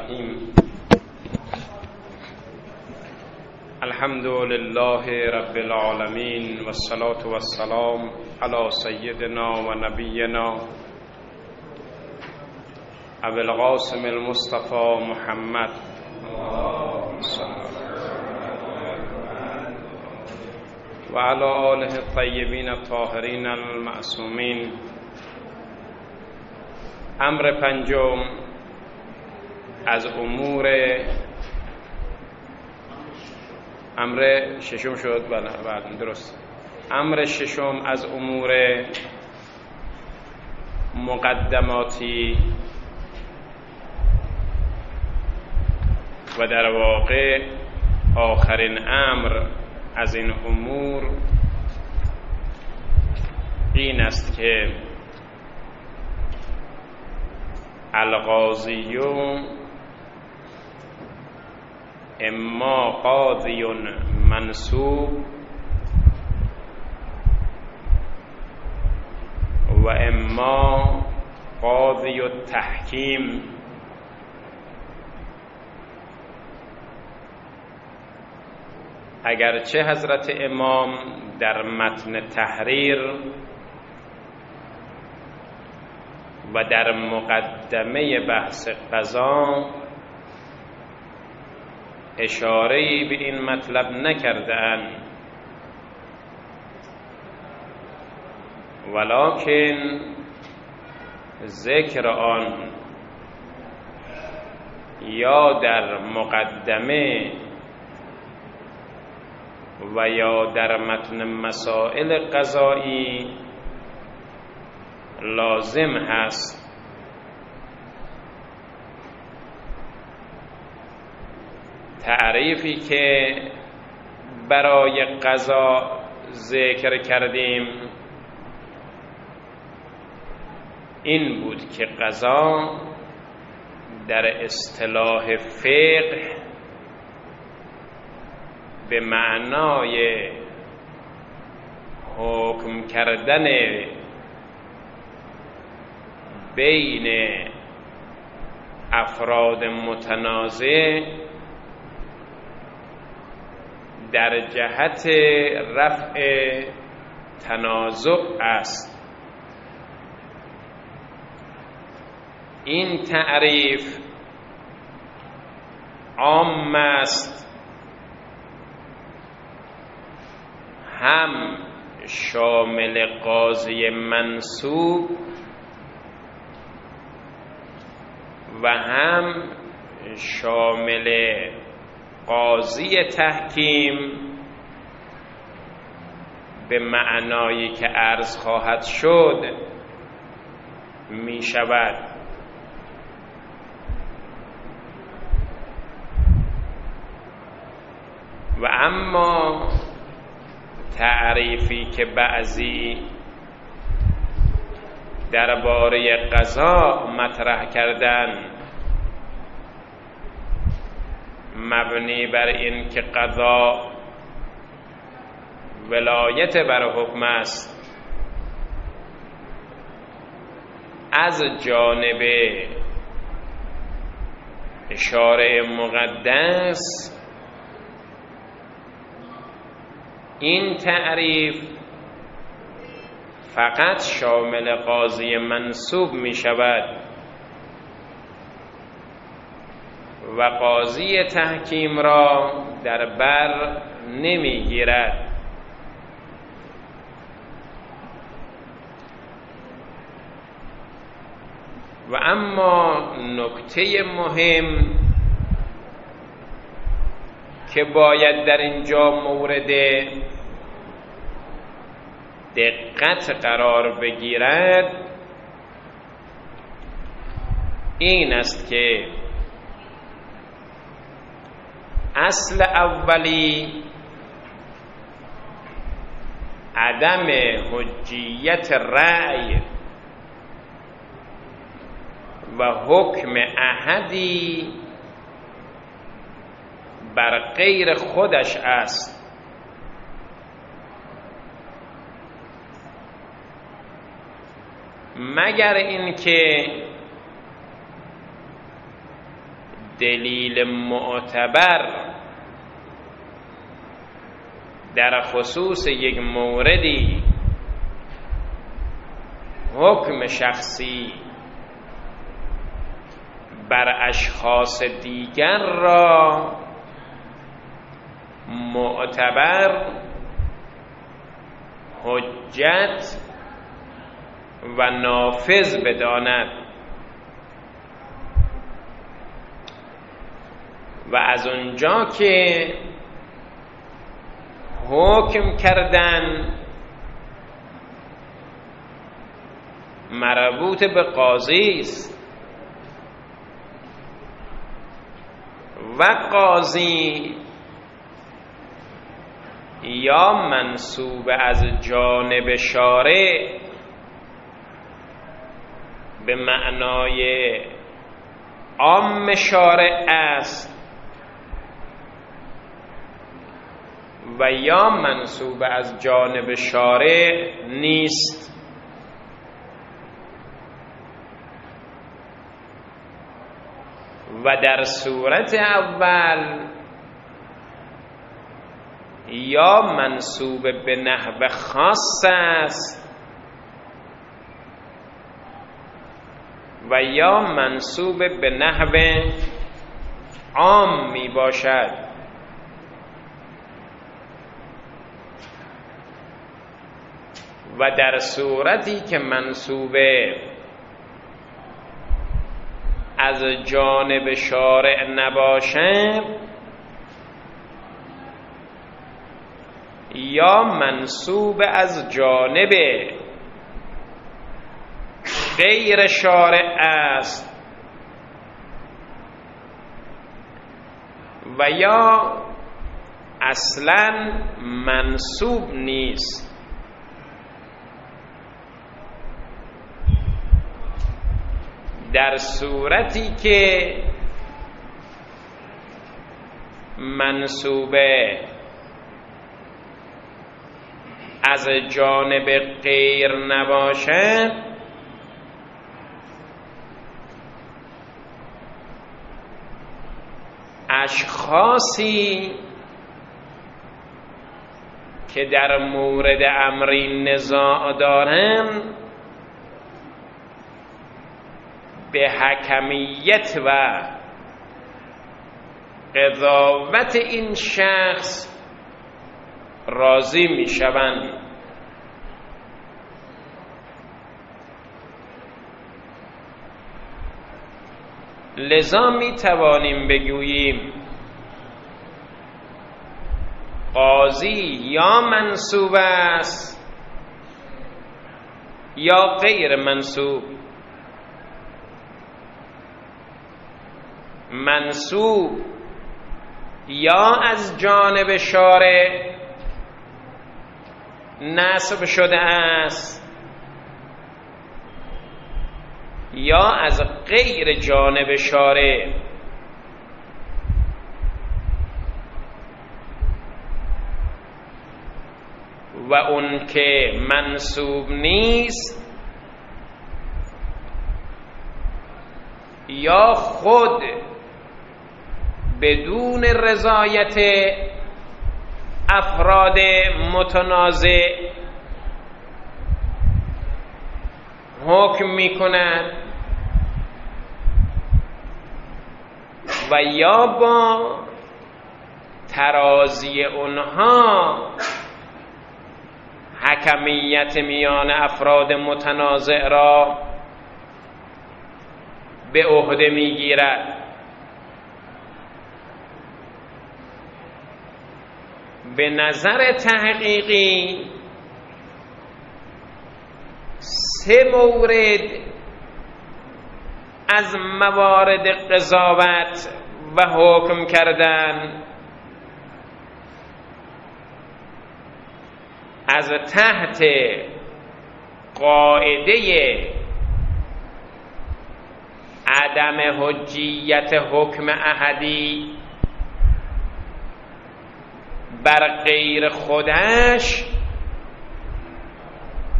الرحیم. الحمد لله رب العالمین و الصلاة و السلام علی سیدنا و نبینا ابی القاسم المصطفى محمد و علی آله الطیبین الطاهرین المعصومین. امر پنجم از امور امر ششم شد. بله درست. امر ششم از امور مقدماتی و در واقع آخرین امر از این امور این است که القاضی اما قاضی منصوب و اما قاضی التحکیم. اگرچه حضرت امام در متن تحریر و در مقدمه بحث قضا اشاره‌ای به این مطلب نکرده‌اند، ولکن ذکر آن یا در مقدمه و یا در متن مسائل قضایی لازم هست. تعریفی که برای قضا ذکر کردیم این بود که قضا در اصطلاح فقه به معنای حکم کردن بین افراد متنازع در جهت رفع تنازع است. این تعریف عام است، هم شامل قاضی منصوب و هم شامل قاضی تحکیم به معنایی که عرض خواهد شد می شود. و اما تعریفی که بعضی درباره قضا مطرح کردن مبنی بر این که قضا ولایت بر حکم است از جانب شارع مقدس، این تعریف فقط شامل قاضی منصوب می شود و قاضی تحکیم را در بر نمی گیرد. و اما نکته مهم که باید در اینجا مورد دقت قرار بگیرد این است که اصل اولی عدم حجیت رأی و حکم احدی بر غیر خودش است. مگر اینکه دلیل معتبر در خصوص یک موردی حکم شخصی بر اشخاص دیگر را معتبر، حجت و نافذ بداند و از اونجا که حکم کردن مربوط به قاضی است و قاضی یا منسوب از جانب شارع به معنای عام شارع است و یا منسوب از جانب شارع نیست. و در صورت اول یا منسوب به نحو خاص است و یا منسوب به نحو عام می باشد. و در صورتی که منسوب از جانب شارع نباشه یا منسوب از جانب غیر شارع است و یا اصلاً منسوب نیست. در صورتی که منسوبه از جانب غیر نباشد اشخاصی که در مورد امری نزاع دارند به حکمیت و قضاوت این شخص راضی می شوند. لذا می توانیم بگوییم قاضی یا منسوب است یا غیر منسوب. منسوب یا از جانب شارع نسب شده است یا از غیر جانب شارع. و اون که منسوب نیست یا خود بدون رضایت افراد متنازع حکم می کند و یا با ترازی اونها حکمیت میان افراد متنازع را به عهده میگیرد. به نظر تحقیقی 3 مورد از موارد قضاوت و حکم کردن از تحت قاعده عدم حجیت حکم احدی بر غیر خودش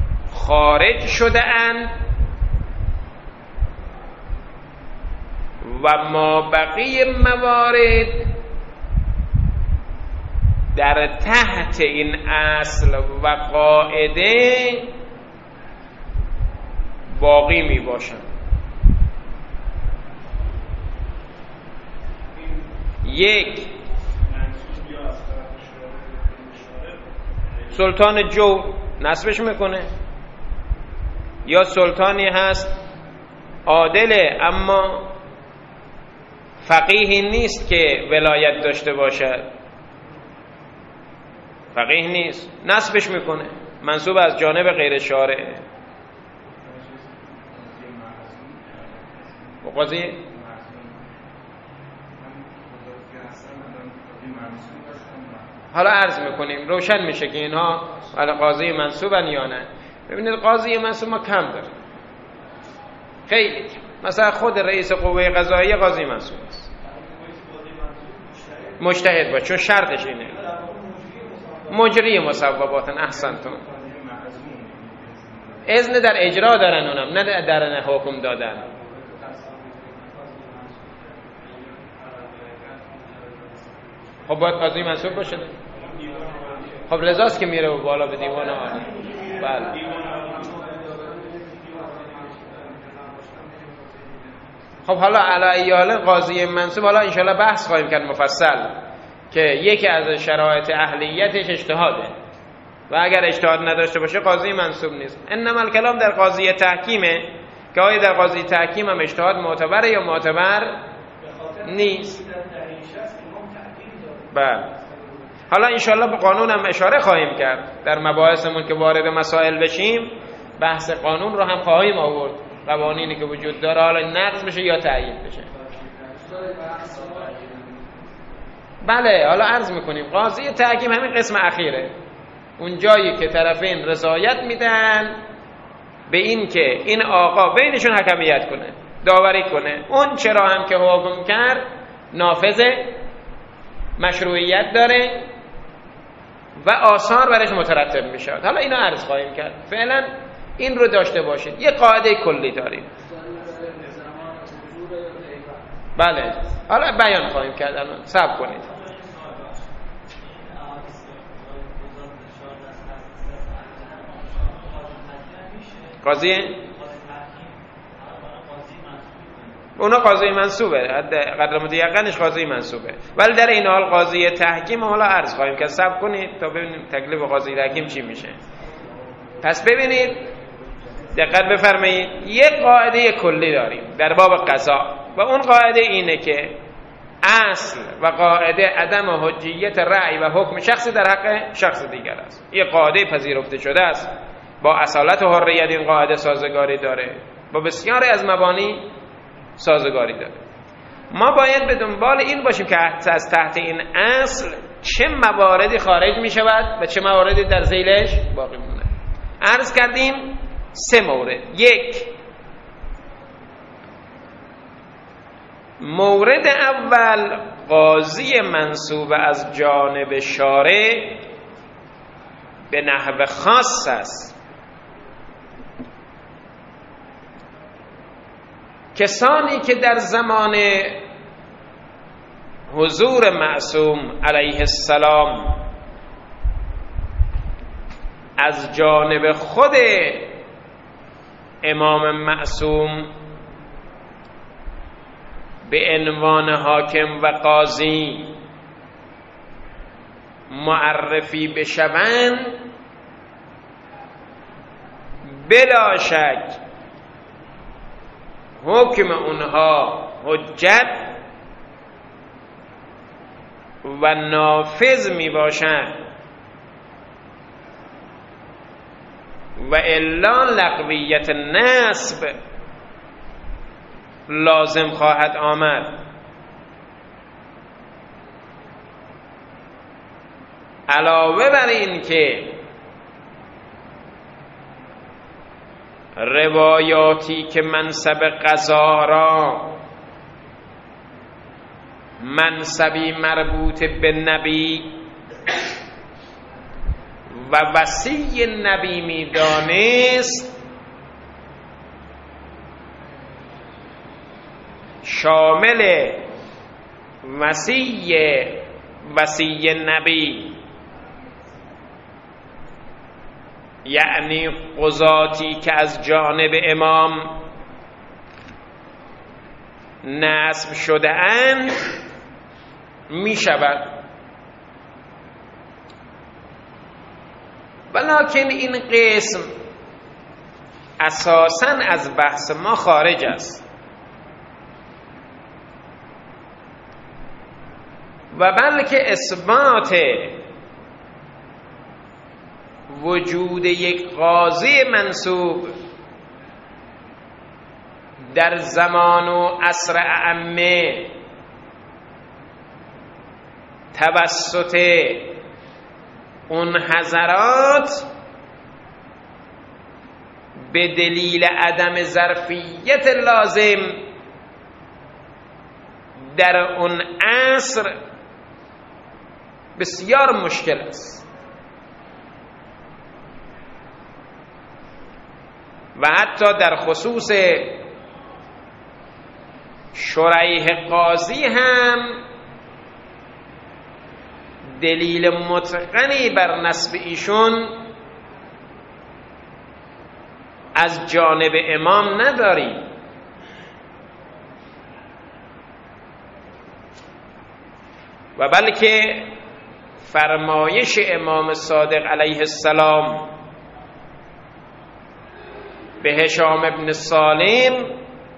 خارج شده اند و ما بقیه موارد در تحت این اصل و قاعده باقی می باشند. یک، سلطان جو نصبش میکنه، یا سلطانی هست عادله اما فقیهی نیست که ولایت داشته باشد، فقیه نیست، نصبش میکنه، منصوب از جانب غیر شارع. قاضی حالا عرض میکنیم روشن میشه که اینها قاضی منصوبن یا نه. ببینید قاضی منصوب ما کم داریم، خیلی کم. مثلا خود رئیس قوه قضاییه قاضی منصوب است، مجتهد باشه، چون شرطش اینه. مجری مصوباتن. احسنتون. اذن در اجرا دارن اونم، نه در حکم دادن. خب باید قاضی منصوب باشه. خب لذاست که میره بالا به دیوان عالی. بله. خب حالا علی حال قاضی منصوب، حالا انشالله بحث خواهیم کرد مفصل که یکی از شرایط اهلیتش اجتهاده و اگر اجتهاد نداشته باشه قاضی منصوب نیست. انما الکلام در قاضی تحکیمه که آیا در قاضی تحکیم هم اجتهاد معتبره یا معتبر نیست. بله. حالا انشالله به قانون هم اشاره خواهیم کرد در مباحثمون که وارد مسائل بشیم، بحث قانون رو هم خواهیم آورد، قوانینی که وجود داره حالا نقض بشه یا تأیید بشه. بله. حالا عرض میکنیم قاضی تحکیم همین قسم اخیره، اون جایی که طرفین رضایت میدن به این که این آقا بینشون حکمیت کنه، داوری کنه، اون چرا هم که حکم کرد نافذه، مشروعیت داره و آثار برش مترتب میشه. حالا اینو عرض خواهیم کرد. فعلا این رو داشته باشید. یه قاعده کلی داریم. بله. حالا بیان خواهیم کرد. الان صبر کنید. قاضی اونا قاضی منصوبه، قدر متیقنش قاضی منصوبه، ولی در این حال قاضی تحکیم حالا عرض خواهیم که صبر کنید تا ببینیم تکلیف قاضی تحکیم چی میشه. پس ببینید، دقت بفرمایید، یک قاعده کلی داریم در باب قضا و اون قاعده اینه که اصل و قاعده عدم حجیت رأی و حکم شخصی در حق شخص دیگر است. این قاعده پذیرفته شده است، با اصالت و حریت این قاعده سازگاری داره، با بسیاری از مبانی سازگاری داره. ما باید به دنبال این باشیم که از تحت این اصل چه مواردی خارج می شود و چه مواردی در ذیلش باقی مونه. عرض کردیم 3 مورد. 1، مورد اول قاضی منصوب از جانب شارع به نحو خاص است. کسانی که در زمان حضور معصوم علیه السلام از جانب خود امام معصوم به عنوان حاکم و قاضی معرفی بشوند، بلا شک حکم اونها حجت و نافذ می باشند و الا لغویت نسب لازم خواهد آمد. علاوه بر این که روایاتی که منصب قضا را منصبی مربوط به نبی و وصی نبی می دانست، شامل وصی نبی، یعنی قضاتی که از جانب امام نصب شده اند، می شود. ولکن این قسم اساساً از بحث ما خارج است و بلکه اثبات وجود یک قاضی منصوب در زمان و عصر ائمه توسط اون حضرات به دلیل عدم ظرفیت لازم در اون عصر بسیار مشکل است و حتی در خصوص شریح قاضی هم دلیل متقنی بر نصب ایشون از جانب امام نداریم و بلکه فرمایش امام صادق علیه السلام به هشام ابن سالم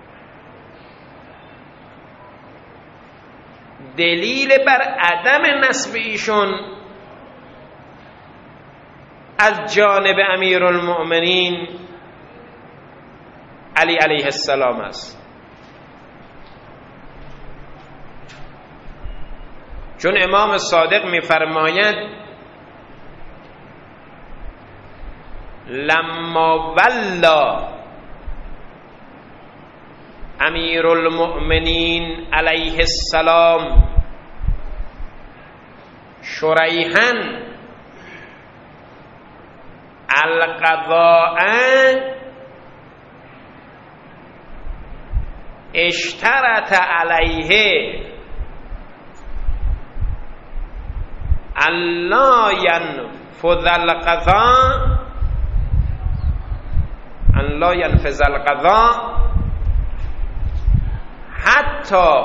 دلیل بر عدم نصب ایشون از جانب امیرالمؤمنین علی علیه السلام است. چون امام صادق می‌فرماید لما ولا امیرالمؤمنین علیه السلام شریحا القضاء اشترط علیه الله ينفذ القضاء حتی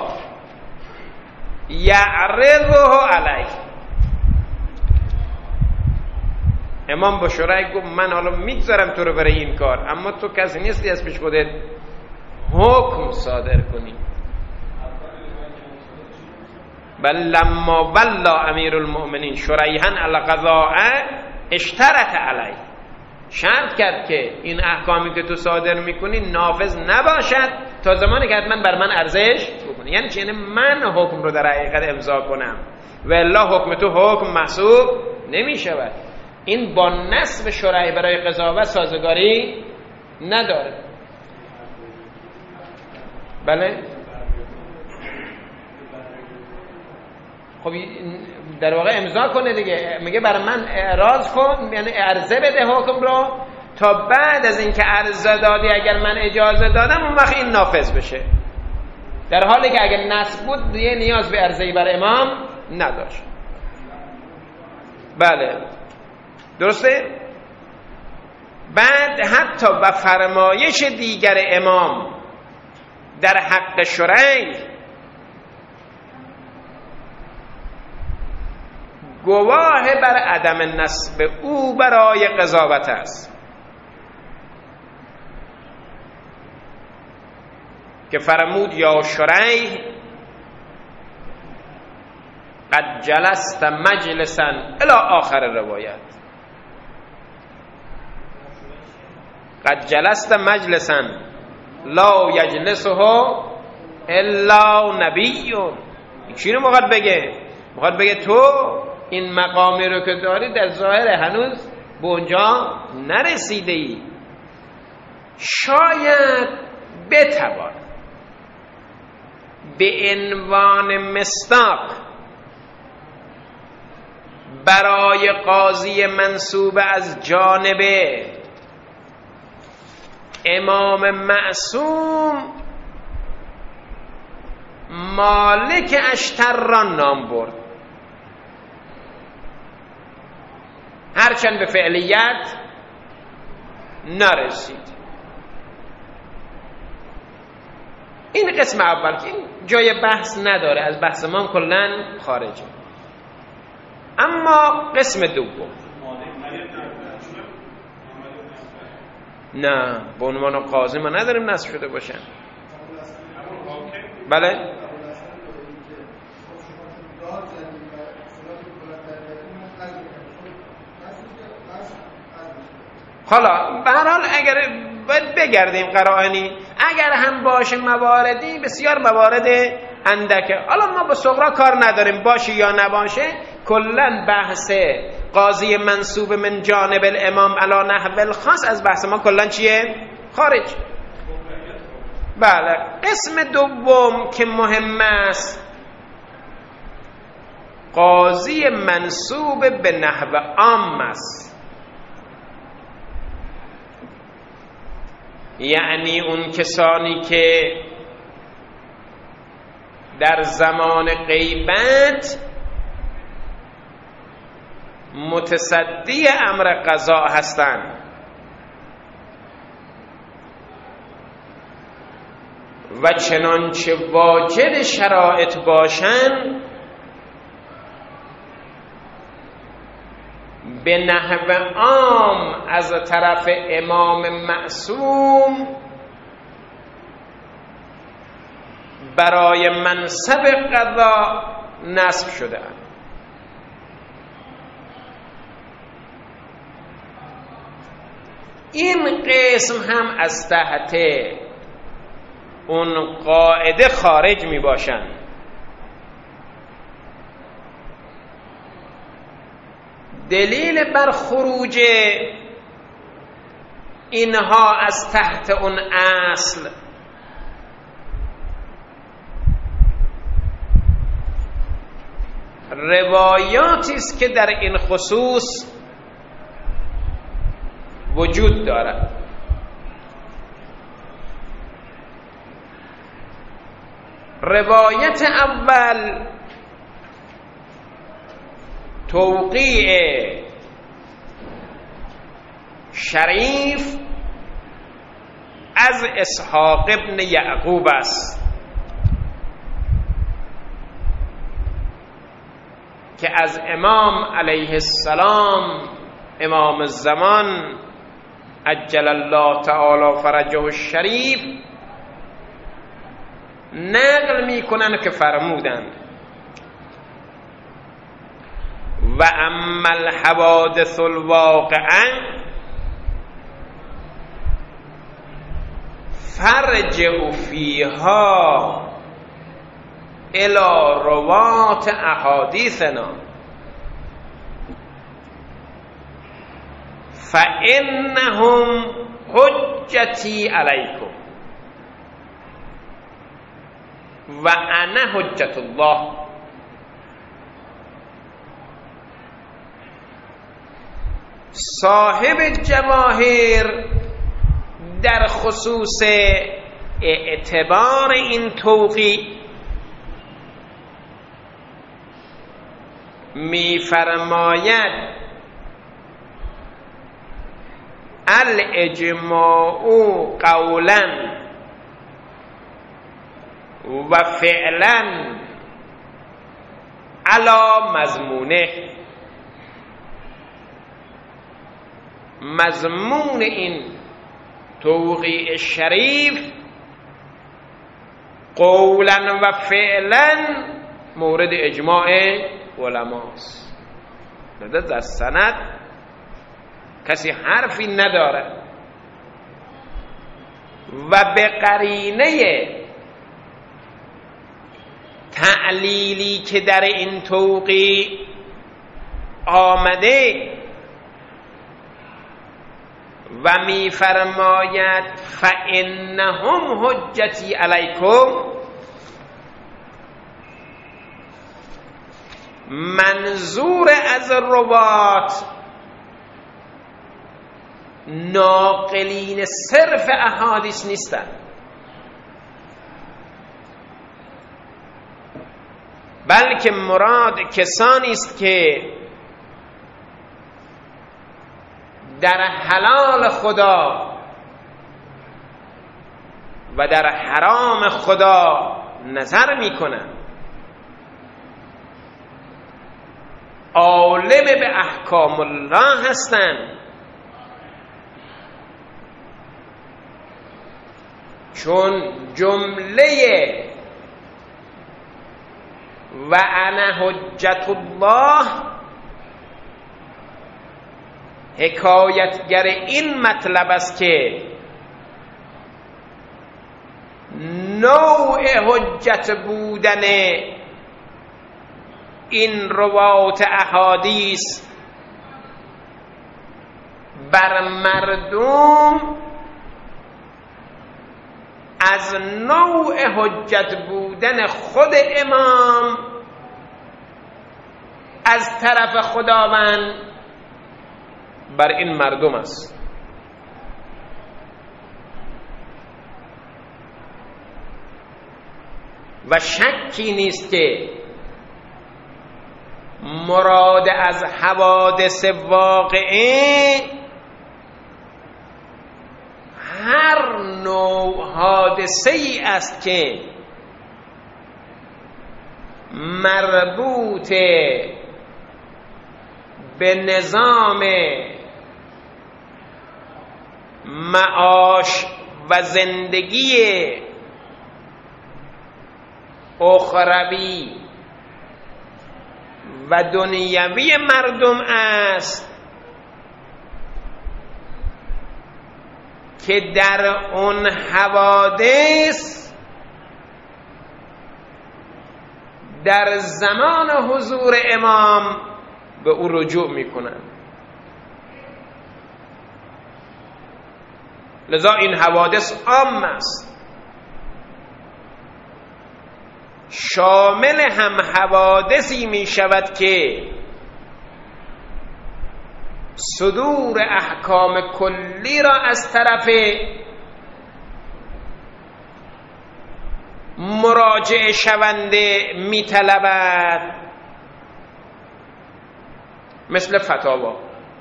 یعرضه علیه. امام با شریح گفت من حالا میگذارم تو رو برای این کار، اما تو کسی نیستی از پیش خودت حکم صادر کنی. بل لما ولا امیرالمؤمنین شریحا القضاء اشترط علیه، شرط کرد که این احکامی که تو صادر میکنی نافذ نباشد تا زمانی که حتما بر من ارزش بکنی. یعنی چی؟ یعنی من حکم رو در حقیقت امضا کنم و الا حکم تو حکم محسوب نمیشود. این با نصب شریح برای قضاوت سازگاری نداره. بله خب در واقع امضا کنه دیگه، میگه برای من اعراض کن، یعنی عرضه بده حکم رو تا بعد از اینکه عرضه دادی اگر من اجازه دادم اون وقت این نافذ بشه، در حالی که اگر نصب بود دیگه نیاز به عرضه‌ای بر امام نداشت. بله درسته. بعد حتی و فرمایش دیگر امام در حق شریح گواه بر عدم نصب او برای قضاوت است که فرمود یا شریح قد جلست مجلسا الی آخر روایت. قد جلست مجلسا لا یجلسه الا نبی. چی رو میخواد بگه؟ میخواد بگه تو این مقامی رو که داری در ظاهر هنوز به اونجا نرسیده ای، شاید بتوان به عنوان مصداق برای قاضی منصوب از جانب امام معصوم مالک اشتر را نام برد، هرچند به فعلیت نرسید. این قسم اول که این جای بحث نداره، از بحث ما کلن خارجه. اما قسم دوم نه، به عنوان قاضی ما نداریم نصب شده باشن. بله حالا به هر حال اگر باید بگردیم قرائنی، اگر هم باشه مواردی بسیار موارد اندکه. حالا ما با صغرا کار نداریم، باشه یا نباشه، کلن بحث قاضی منصوب من جانب الامام علی نحو الخاص از بحث ما کلن چیه؟ خارج. بله قسم دوم که مهم است، قاضی منصوب به نحو عام است، یعنی اون کسانی که در زمان غیبت متصدی امر قضا هستند و چنانچه واجد شرایط باشند به نحو عام از طرف امام معصوم برای منصب قضا نصب شده اند. این قسم هم از تحت اون قاعده خارج می باشند. دلیل بر خروج اینها از تحت اون اصل روایاتی است که در این خصوص وجود دارد. روایت اول توقیع شریف از اسحاق ابن یعقوب است که از امام علیه السلام امام الزمان عجل الله تعالی فرجه الشریف نقل میکنن که فرمودند و اما الحوادث الواقعه فرجعوا فیها الى روات احادیثنا فانهم حجتی علیکم و انا حجت الله. صاحب جواهر در خصوص اعتبار این توقیع می فرماید الاجماع قولا و فعلا علی مضمونه. مضمون این توقیع شریف قولا و فعلا مورد اجماع علماست. در سند کسی حرفی نداره و به قرینه تعلیلی که در این توقیع آمده و می فرماید فانهم حجتی علیکم، منظور از روات ناقلین صرف احادیث نیستند، بلکه مراد کسانی است که در حلال خدا و در حرام خدا نظر میکنند، عالم به احکام الله هستند، چون جمله و انا حجت الله حکایتگر این مطلب است که نوع حجت بودن این روایات احادیث بر مردم از نوع حجت بودن خود امام از طرف خداوند بر این مردم است. و شکی نیست که مراد از حوادث واقعه هر نوع حادثه ای است که مربوط به نظام معاش و زندگی اخروی و دنیوی مردم است که در اون حوادث در زمان حضور امام به او رجوع میکنند. لذا این حوادث عام است، شامل هم حوادثی می شود که صدور احکام کلی را از طرف مراجع شونده می طلبد، مثل فتاوا،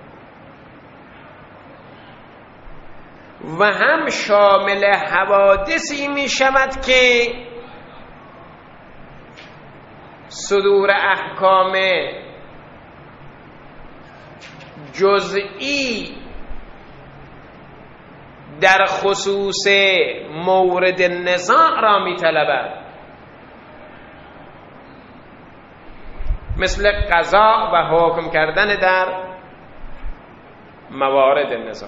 و هم شامل حوادثی می شود که صدور احکام جزئی در خصوص مورد نزاع را می طلبد، مثل قضا و حکم کردن در موارد نزاع.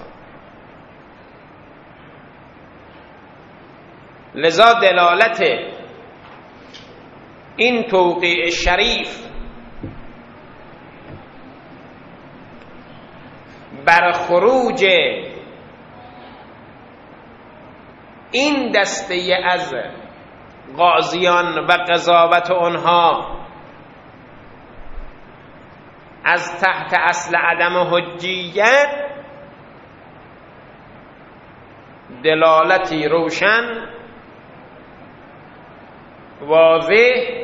لذا دلالت این توقیع شریف بر خروج این دسته از قاضیان و قضاوت آنها از تحت اصل عدم حجیت دلالتی روشن، واضح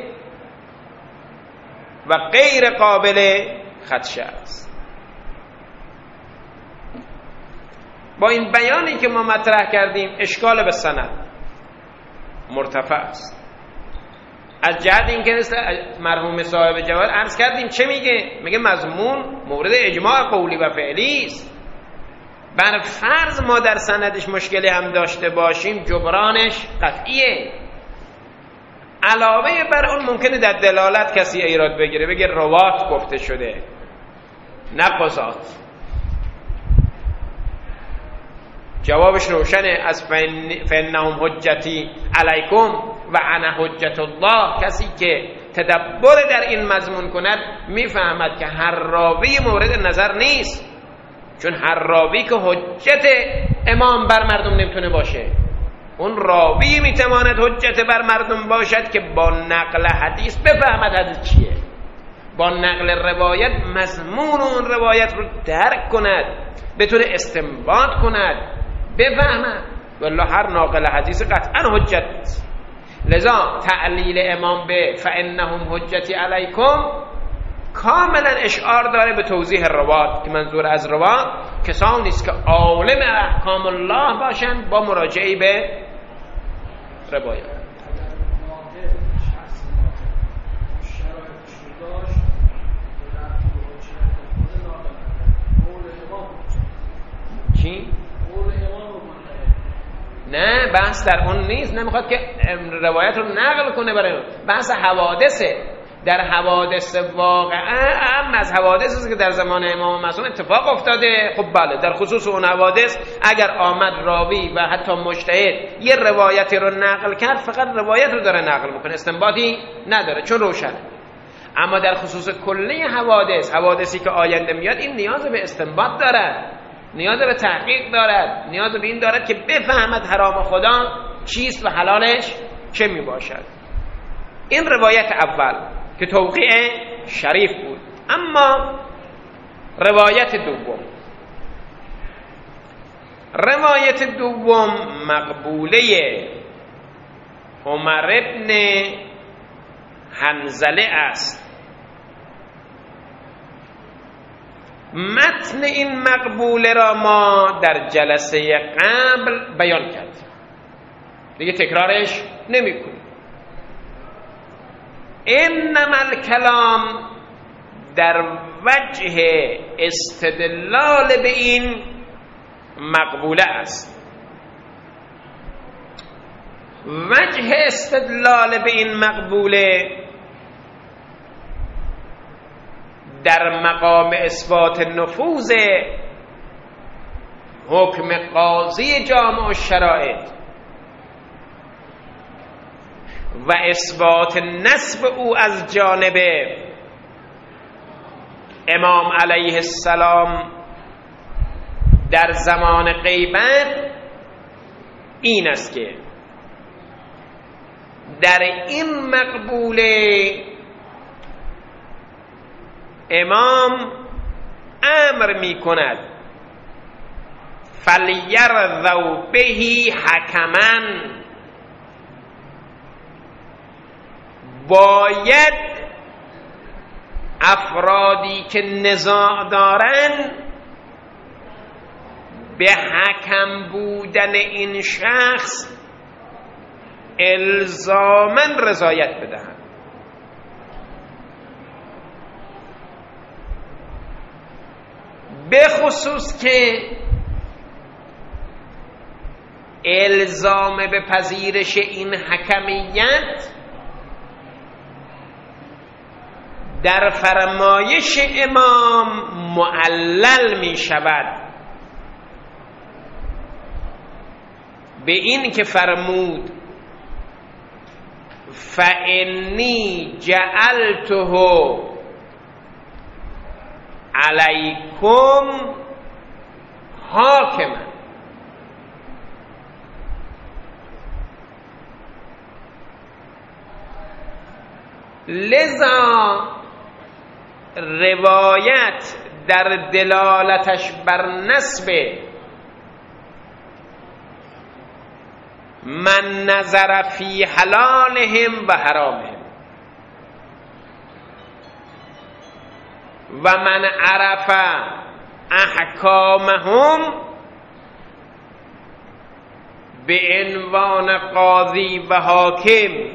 و غیر قابل خدشه است. با این بیانی که ما مطرح کردیم اشکال به سند مرتفع است. از جهت اینکه مرحوم صاحب جواهر عرض کردیم چه میگه مضمون مورد اجماع قولی و فعلی است. بر فرض ما در سندش مشکلی هم داشته باشیم جبرانش قطعیه. علاوه بر اون ممکنه در دلالت کسی ایراد بگیره، بگه روات گفته شده نه قضات. جوابش روشنه، از فإنهم حجتی علیکم و انا حجت الله. کسی که تدبر در این مضمون کند میفهمد که هر راوی مورد نظر نیست، چون هر راوی که حجت امام بر مردم نمیتونه باشه. اون راوی میتواند حجت بر مردم باشد که با نقل حدیث بفهمد حدیث چیه، با نقل روایت مضمون اون روایت رو درک کند، بتونه استنباط کند، بفهمد. والله هر ناقل حدیث قطعا حجت نیست. لذا تعلیل امام به فانهم حجتی علیکم کاملا اشعار داره به توضیح روات، که منظور از روات کسانی است که عالم احکام الله باشند با مراجعه به روایات. چی؟ نه بحث در اون نیست، نمیخواد که روایت رو نقل کنه برای اون، بحث حوادثه. در حوادث واقعا هم از حوادث که در زمان امام معصوم اتفاق افتاده. خب بله، در خصوص اون حوادث اگر آمد راوی و حتی مجتهد یه روایتی رو نقل کرد، فقط روایت رو داره نقل میکنه، استنباطی نداره چون روشنه. اما در خصوص کلی حوادثی که آینده میاد، این نیاز به استنباط دارد، نیاز به تحقیق دارد، نیاز به این دارد که بفهمد حرام خدا چیست و حلالش چه می باشد. این روایت اول که توقیع شریف بود. اما روایت دوم مقبوله عمر ابن حنظله است. متن این مقبوله را ما در جلسه قبل بیان کردیم، دیگه تکرارش نمی‌کنیم. انما الکلام در وجه استدلال به این مقبوله است. وجه استدلال به این مقبوله در مقام اثبات نفوذ حکم قاضی جامع الشرائط و اثبات نسب او از جانب امام علیه السلام در زمان غیبت این است که در این مقبوله امام امر می کند فلیرضوا بهی حکما، باید افرادی که نزاع دارن به حکم بودن این شخص الزاماً رضایت بدهند. به خصوص که الزام به پذیرش این حکمیت در فرمایش امام معلل می شود به این که فرمود فانی جعلته علیکم حاکما. لذا روایت در دلالتش بر نسب من نظر فی حلالهم و حرامهم و من عرف احکامهم به عنوان قاضی و حاکم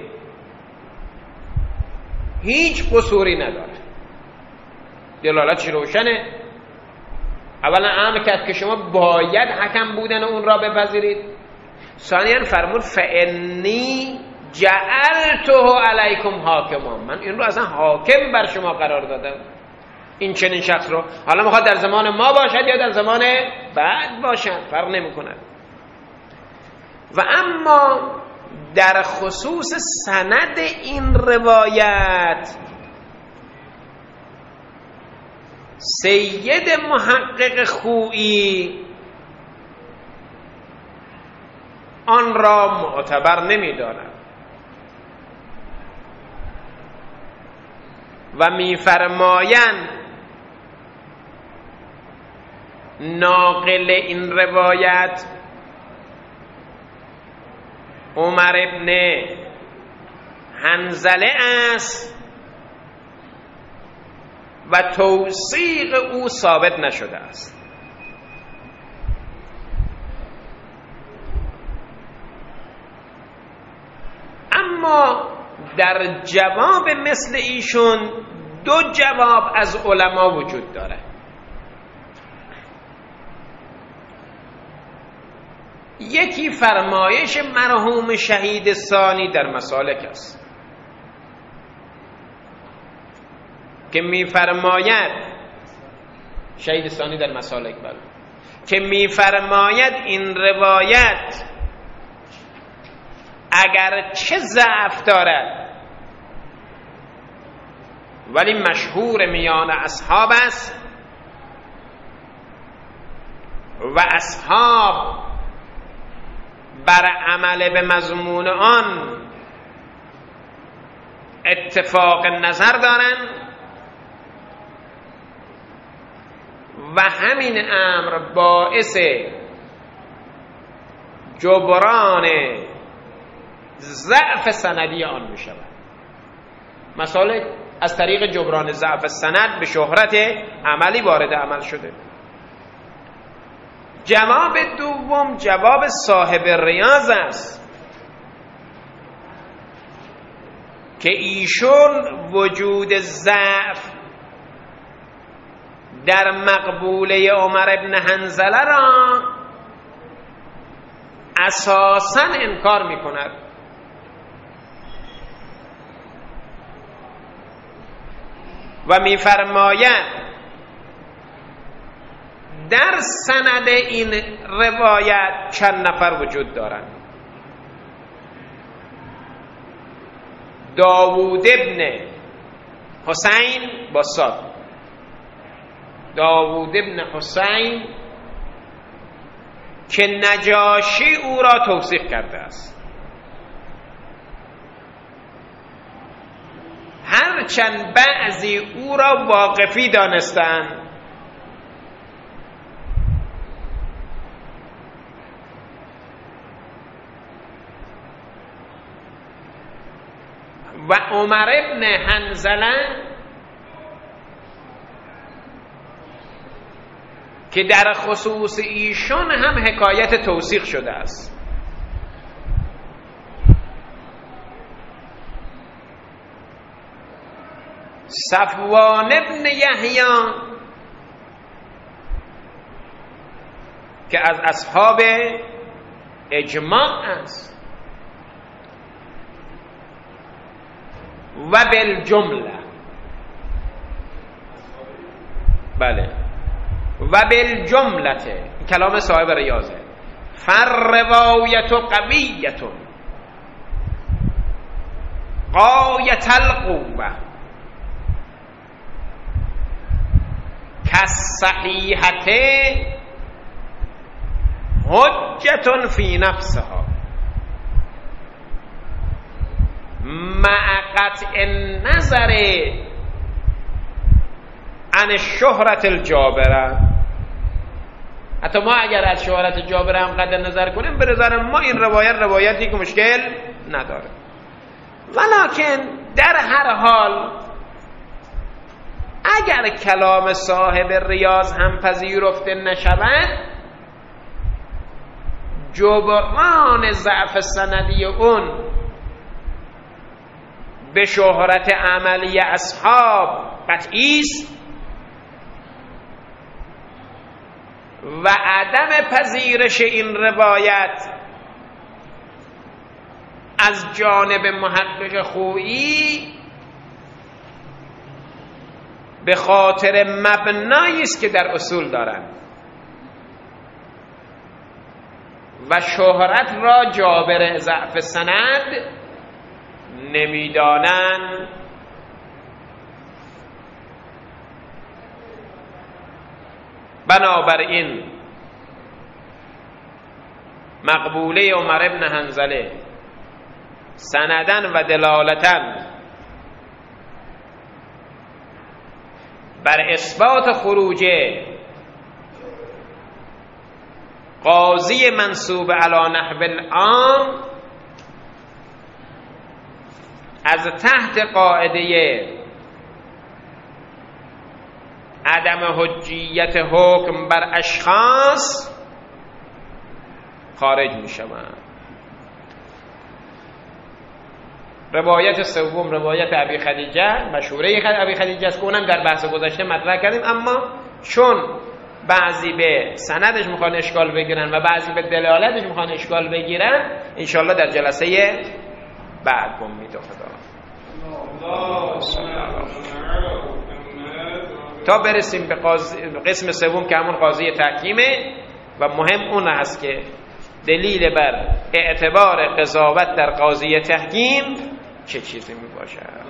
هیچ قصوری نداره. دلالتش روشنه. اولا امر کرد که شما باید حکم بودن اون را بپذیرید. ثانیاً فرمود فانی جعلته علیکم حاکما، من این رو اصلا حاکم بر شما قرار دادم، این چنین شخص رو. حالا میخواد در زمان ما باشد یا در زمان بعد باشد، فرق نمی کند. و اما در خصوص سند این روایت سید محقق خویی آن را معتبر نمی داند و می فرمایند ناقل این روایت عمر ابن حنظله است و توثیق او ثابت نشده است. اما در جواب مثل ایشون دو جواب از علما وجود داره. یکی فرمایش مرحوم شهید ثانی در مسالک است که میفرماید، شهید ثانی در مسالک که میفرماید این روایت اگر چه ضعف دارد ولی مشهور میان اصحاب است و اصحاب بر عمل به مضمون آن اتفاق نظر دارند و همین امر باعث جبران ضعف سندی آن می شود. مسالک از طریق جبران ضعف سند به شهرت عملی وارد عمل شده. جواب دوم جواب صاحب ریاض است که ایشون وجود ضعف در مقبوله عمر ابن حنظله را اساساً انکار می کند و می فرماید در سند این روایت چند نفر وجود دارند. داوود ابن حسین با صاد، داوود ابن حسین که نجاشی او را توثیق کرده است، هرچند بعضی او را واقفی دانستند و عمر ابن حنظله که در خصوص ایشان هم حکایت توثیق شده است. صفوان ابن یحیی که از اصحاب اجماع است و بالجمله، بله، و بالجمله کلام صاحب ریاضه، فالروایت قویت غایت القوه کالصحیحة حجة فی نفسها مع قطع النظر عن الشهرة الجابرة. حتی ما اگر از شهرت جابره هم قطع نظر کنیم، به نظر ما این روایتی که مشکل نداره، ولکن در هر حال اگر کلام صاحب ریاض هم پذیرفته نشود، جبران ضعف سندی اون به شهرت عملی اصحاب قطعی است و عدم پذیرش این روایت از جانب محقق خویی به خاطر مبنایی است که در اصول دارند و شهرت را جابر ضعف سند نمیدانند. بنابراین مقبوله عمر ابن حنظله سندن و دلالتن بر اثبات خروج قاضی منصوب علی نحو العام از تحت قاعده عدم حجیت حکم بر اشخاص خارج می شوند. روایت سوم روایت ابی خدیجه، مشهوره ابی خدیجه است که اونم در بحث گذشته مطرح کردیم، اما چون بعضی به سندش میخوان اشکال بگیرن و بعضی به دلالتش میخوان اشکال بگیرن، انشاءالله در جلسه بعد امید خدا تا برسیم به قسم سوم که همون قاضی تحکیمه و مهم اون هست که دلیل بر اعتبار قضاوت در قاضی تحکیم چه چیزی می باشد.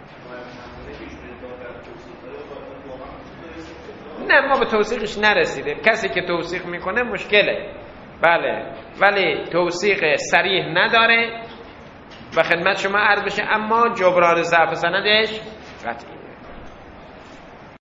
نه ما به توثیقش نرسیدیم، کسی که توثیق میکنه مشکله، بله، ولی توثیق صریح نداره و خدمت شما عرض بشه، اما جبران ضعف سندش قطعیه.